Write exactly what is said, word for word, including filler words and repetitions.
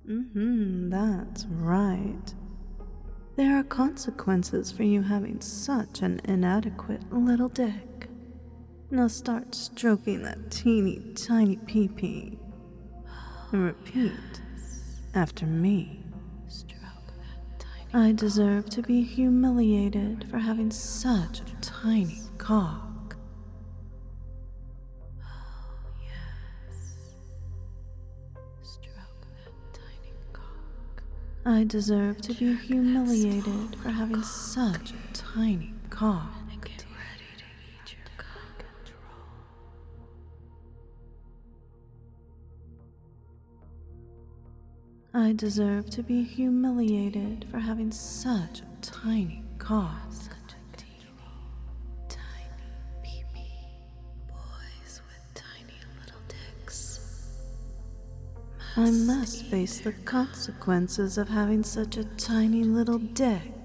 Mm-hmm, that's right. There are consequences for you having such an inadequate little dick. Now start stroking that teeny tiny pee-pee. And repeat after me. I deserve to be humiliated for having such a tiny cock. I deserve to be humiliated for having such a tiny cock. I deserve to be humiliated for having such a tiny cock. Such a teeny, tiny pee-pee. Boys with tiny little dicks. I must face the consequences of having such a tiny little dick.